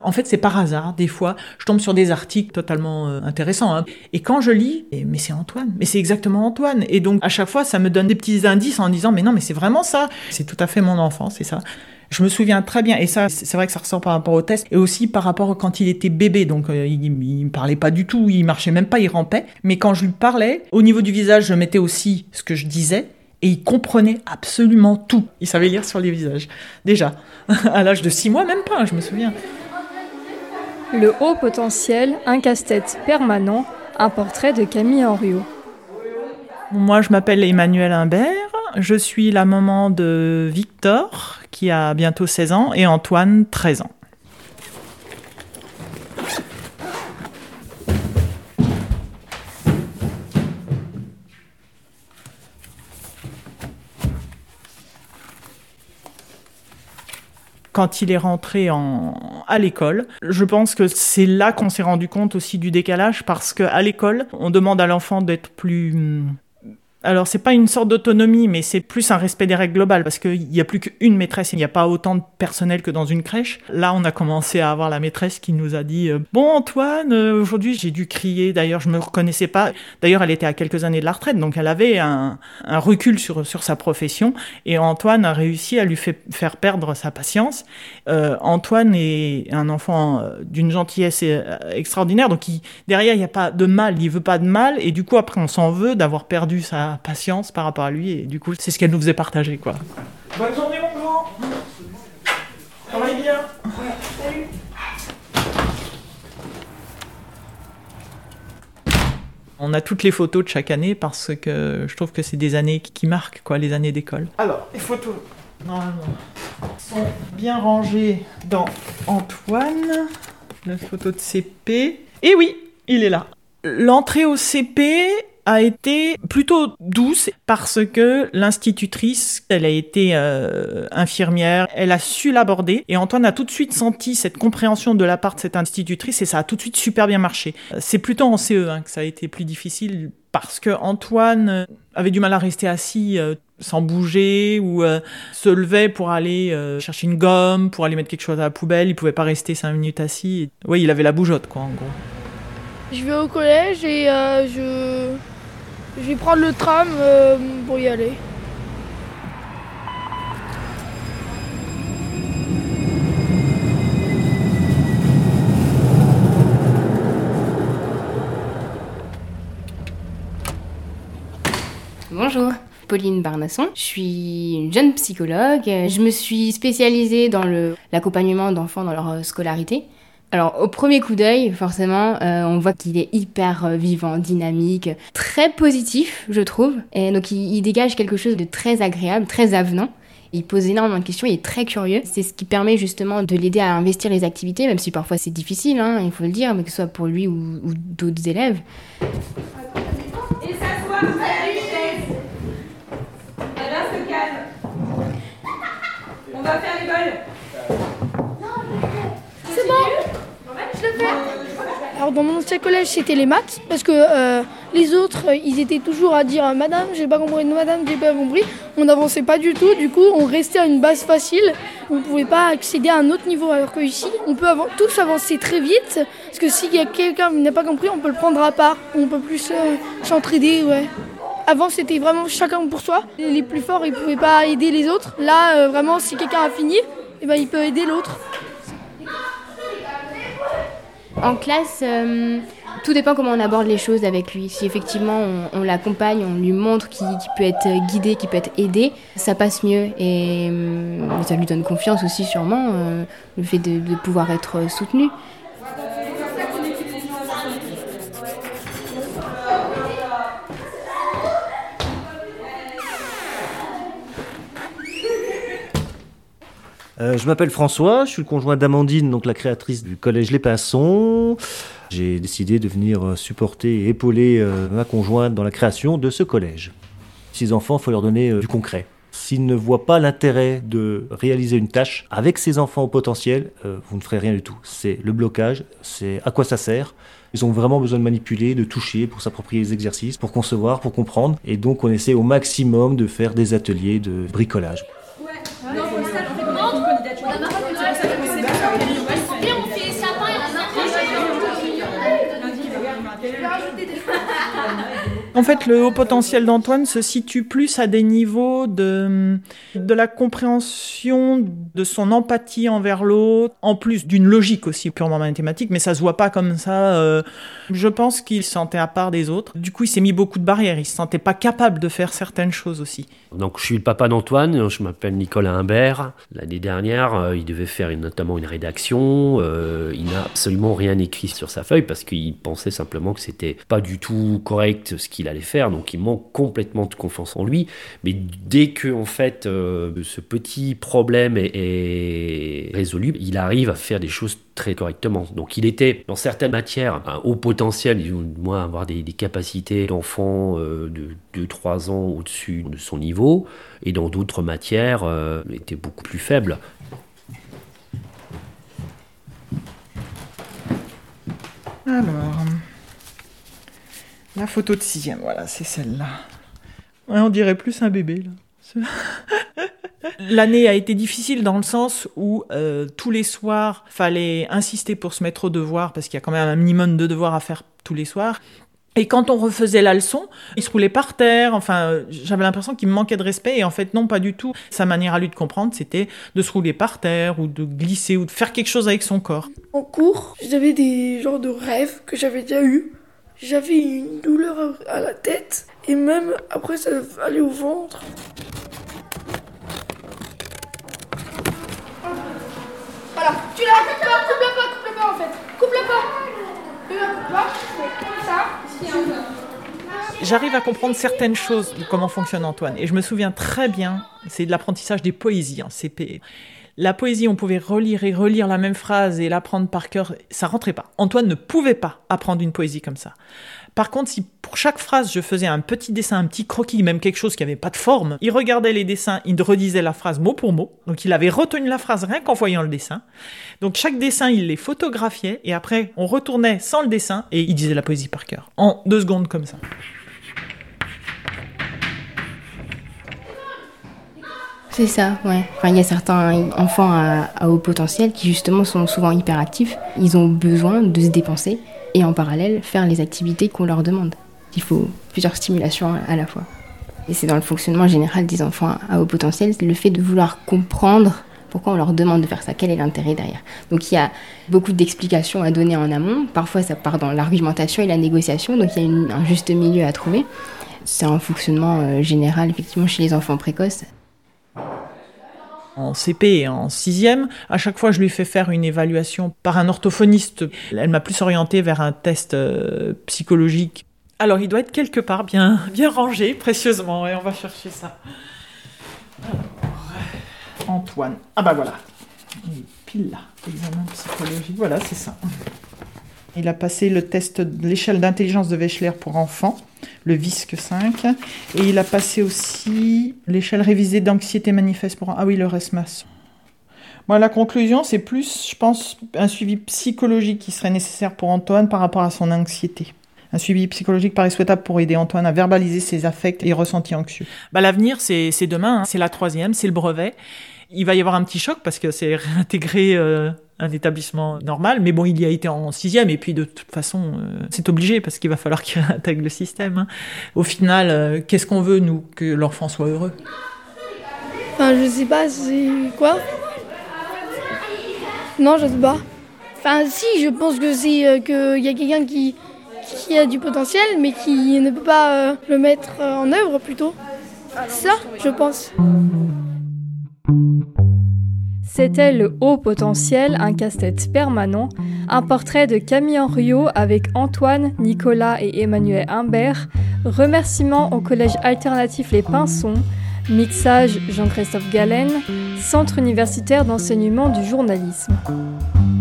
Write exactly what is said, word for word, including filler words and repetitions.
En fait, c'est par hasard, des fois, je tombe sur des articles totalement euh, intéressants. Hein. Et quand je lis, et, mais c'est Antoine, mais c'est exactement Antoine. Et donc, à chaque fois, ça me donne des petits indices en disant, mais non, mais c'est vraiment ça. C'est tout à fait mon enfant, c'est ça. Je me souviens très bien, et ça, c'est vrai que ça ressort par rapport au test, et aussi par rapport à quand il était bébé, donc euh, il, il me parlait pas du tout, il marchait même pas, il rampait. Mais quand je lui parlais, au niveau du visage, je mettais aussi ce que je disais, et il comprenait absolument tout. Il savait lire sur les visages, déjà. À l'âge de six mois, même pas, je me souviens. Le haut potentiel, un casse-tête permanent, un portrait de Camille Henriot. Moi, je m'appelle Emmanuelle Imbert, je suis la maman de Victor, qui a bientôt seize ans, et Antoine, treize ans. Quand il est rentré en, à l'école, je pense que c'est là qu'on s'est rendu compte aussi du décalage, parce qu'à l'école, on demande à l'enfant d'être plus... Alors, c'est pas une sorte d'autonomie, mais c'est plus un respect des règles globales, parce qu'il n'y a plus qu'une maîtresse, il n'y a pas autant de personnel que dans une crèche. Là, on a commencé à avoir la maîtresse qui nous a dit euh, « Bon, Antoine, euh, aujourd'hui, j'ai dû crier. » D'ailleurs, je me reconnaissais pas. D'ailleurs, elle était à quelques années de la retraite, donc elle avait un, un recul sur, sur sa profession. Et Antoine a réussi à lui fait, faire perdre sa patience. Euh, Antoine est un enfant d'une gentillesse extraordinaire, donc il, derrière, il n'y a pas de mal, il veut pas de mal. Et du coup, après, on s'en veut d'avoir perdu sa patience par rapport à lui, et du coup c'est ce qu'elle nous faisait partager, quoi. Bonne journée mon grand. Travaille bien. Ouais, salut. On a toutes les photos de chaque année parce que je trouve que c'est des années qui marquent, quoi, les années d'école. Alors, les photos, normalement, sont bien rangées dans Antoine. La photo de C P. Et oui, il est là. L'entrée au C P a été plutôt douce parce que l'institutrice, elle a été euh, infirmière, elle a su l'aborder, et Antoine a tout de suite senti cette compréhension de la part de cette institutrice, et ça a tout de suite super bien marché. C'est plutôt en C E hein, que ça a été plus difficile, parce que Antoine avait du mal à rester assis euh, sans bouger, ou euh, se levait pour aller euh, chercher une gomme, pour aller mettre quelque chose à la poubelle, il pouvait pas rester cinq minutes assis. Oui, il avait la bougeotte, quoi, en gros. Je vais au collège et euh, je... je vais prendre le tram euh, pour y aller. Bonjour, Pauline Barnasson. Je suis une jeune psychologue. Je me suis spécialisée dans le, l'accompagnement d'enfants dans leur scolarité. Alors, au premier coup d'œil, forcément, euh, on voit qu'il est hyper euh, vivant, dynamique, très positif, je trouve. Et donc, il, il dégage quelque chose de très agréable, très avenant. Il pose énormément de questions, il est très curieux. C'est ce qui permet justement de l'aider à investir les activités, même si parfois c'est difficile, hein, il faut le dire, mais que ce soit pour lui ou, ou d'autres élèves. Et s'asseoir, vous avez une chaise. Et là, se calme. On va faire les vols. C'est bon. Je le fais. Alors dans mon ancien collège, c'était les maths, parce que euh, les autres, ils étaient toujours à dire « Madame, j'ai pas compris, madame, j'ai pas compris ». On n'avançait pas du tout, du coup, on restait à une base facile. On ne pouvait pas accéder à un autre niveau, alors qu'ici, on peut av- tous avancer très vite, parce que s'il y a quelqu'un qui n'a pas compris, on peut le prendre à part, on peut plus euh, s'entraider, ouais. Avant, c'était vraiment chacun pour soi. Les plus forts, ils ne pouvaient pas aider les autres. Là, euh, vraiment, si quelqu'un a fini, eh ben, il peut aider l'autre. En classe, euh, tout dépend comment on aborde les choses avec lui. Si effectivement on, on l'accompagne, on lui montre qu'il, qu'il peut être guidé, qu'il peut être aidé, ça passe mieux. Et euh, ça lui donne confiance aussi sûrement, euh, le fait de, de pouvoir être soutenu. Euh, je m'appelle François, je suis le conjoint d'Amandine, donc la créatrice du collège Les Pinsons. J'ai décidé de venir supporter et épauler euh, ma conjointe dans la création de ce collège. Ces enfants, il faut leur donner euh, du concret. S'ils ne voient pas l'intérêt de réaliser une tâche avec ces enfants au potentiel, euh, vous ne ferez rien du tout. C'est le blocage, c'est à quoi ça sert. Ils ont vraiment besoin de manipuler, de toucher pour s'approprier les exercices, pour concevoir, pour comprendre. Et donc on essaie au maximum de faire des ateliers de bricolage. Ouais. Non, pour ça, on fait comment ? On a marre de ça. Et on fait En fait, le haut potentiel d'Antoine se situe plus à des niveaux de, de la compréhension, de son empathie envers l'autre, en plus d'une logique aussi purement mathématique, mais ça se voit pas comme ça. Euh, je pense qu'il se sentait à part des autres. Du coup, il s'est mis beaucoup de barrières. Il se sentait pas capable de faire certaines choses aussi. Donc, je suis le papa d'Antoine. Je m'appelle Nicolas Imbert. L'année dernière, euh, il devait faire une, notamment une rédaction. Euh, il n'a absolument rien écrit sur sa feuille parce qu'il pensait simplement que c'était pas du tout correct ce qu'il allait faire, donc il manque complètement de confiance en lui. Mais dès que en fait euh, ce petit problème est, est résolu, il arrive à faire des choses très correctement. Donc il était dans certaines matières un haut potentiel, du moins avoir des, des capacités d'enfant euh, de deux trois ans au-dessus de son niveau, et dans d'autres matières euh, il était beaucoup plus faible. Alors, la photo de sixième, voilà, c'est celle-là. Ouais, on dirait plus un bébé, là. L'année a été difficile dans le sens où euh, tous les soirs, fallait insister pour se mettre au devoir, parce qu'il y a quand même un minimum de devoirs à faire tous les soirs. Et quand on refaisait la leçon, il se roulait par terre, enfin, euh, j'avais l'impression qu'il me manquait de respect, et en fait, non, pas du tout. Sa manière à lui de comprendre, c'était de se rouler par terre, ou de glisser, ou de faire quelque chose avec son corps. En cours, j'avais des genres de rêves que j'avais déjà eus. J'avais une douleur à la tête, et même après, ça allait au ventre. Voilà, tu l'as, coupe-la pas, coupe-la pas en fait, coupe-la pas. Tu la coupes pas, c'est comme ça. J'arrive à comprendre certaines choses de comment fonctionne Antoine. Et je me souviens très bien, c'est de l'apprentissage des poésies en C P. La poésie, on pouvait relire et relire la même phrase et l'apprendre par cœur. Ça rentrait pas. Antoine ne pouvait pas apprendre une poésie comme ça. Par contre, si pour chaque phrase, je faisais un petit dessin, un petit croquis, même quelque chose qui n'avait pas de forme, il regardait les dessins, il redisait la phrase mot pour mot. Donc, il avait retenu la phrase rien qu'en voyant le dessin. Donc, chaque dessin, il les photographiait. Et après, on retournait sans le dessin et il disait la poésie par cœur. En deux secondes comme ça. C'est ça, ouais. Enfin, il y a certains enfants à, à haut potentiel qui justement sont souvent hyperactifs. Ils ont besoin de se dépenser et en parallèle faire les activités qu'on leur demande. Il faut plusieurs stimulations à la fois. Et c'est dans le fonctionnement général des enfants à haut potentiel, le fait de vouloir comprendre pourquoi on leur demande de faire ça, quel est l'intérêt derrière. Donc il y a beaucoup d'explications à donner en amont. Parfois ça part dans l'argumentation et la négociation, donc il y a une, un juste milieu à trouver. C'est un fonctionnement euh, général effectivement chez les enfants précoces. En C P et en sixième, à chaque fois je lui fais faire une évaluation par un orthophoniste. Elle m'a plus orientée vers un test euh, psychologique. Alors il doit être quelque part bien, bien rangé, précieusement, et on va chercher ça. Alors, Antoine. Ah bah voilà. Il est pile là. Examen psychologique. Voilà, c'est ça. Il a passé le test de l'échelle d'intelligence de Wechsler pour enfants, le V I S C cinq, et il a passé aussi l'échelle révisée d'anxiété manifeste pour... Ah oui, le RESMAS. Bon, la conclusion, c'est plus, je pense, un suivi psychologique qui serait nécessaire pour Antoine par rapport à son anxiété. Un suivi psychologique paraît souhaitable pour aider Antoine à verbaliser ses affects et ressentis anxieux. Bah, l'avenir, c'est, c'est demain, hein. C'est la troisième, c'est le brevet. Il va y avoir un petit choc parce que c'est réintégrer euh, un établissement normal, mais bon, il y a été en sixième, et puis de toute façon, euh, c'est obligé parce qu'il va falloir qu'il réintègre le système. Hein. Au final, euh, qu'est-ce qu'on veut, nous, que l'enfant soit heureux? Enfin, je sais pas, c'est quoi? Non, je sais pas. Enfin, si, je pense que c'est euh, qu'il y a quelqu'un qui, qui a du potentiel, mais qui ne peut pas euh, le mettre euh, en œuvre, plutôt. C'est ça, je pense. C'était Le Haut Potentiel, un casse-tête permanent, un portrait de Camille Henriot avec Antoine, Nicolas et Emmanuel Imbert, remerciements au Collège Alternatif Les Pinsons, mixage Jean-Christophe Galen, Centre universitaire d'enseignement du journalisme.